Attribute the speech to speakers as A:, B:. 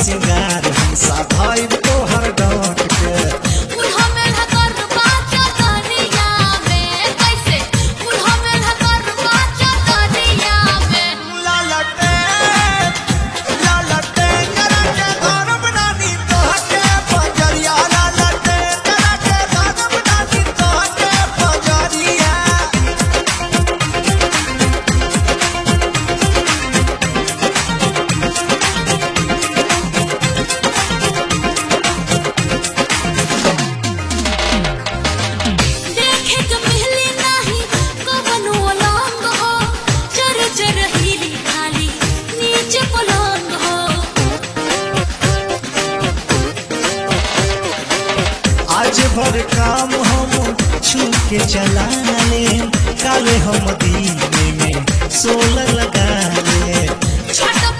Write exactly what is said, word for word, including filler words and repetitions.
A: सिंगार हम साधाई तोहर डांट के
B: उल्हा में हकर बाचा करिया में कैसे उल्हा में हकर बाचा करिया में
A: लालटे लालटे करा के घर बनानी तोहके पजरिया लालटे करा के घर बनानी तोहके पजरिया
B: देखे के मिली नहीं कवनो लौंग हो चर चर हिली खाली नीचे पलंग हो
A: आज भर काम हम छू के चला ले काले हम दीने में सोलह लगा ले
B: छठ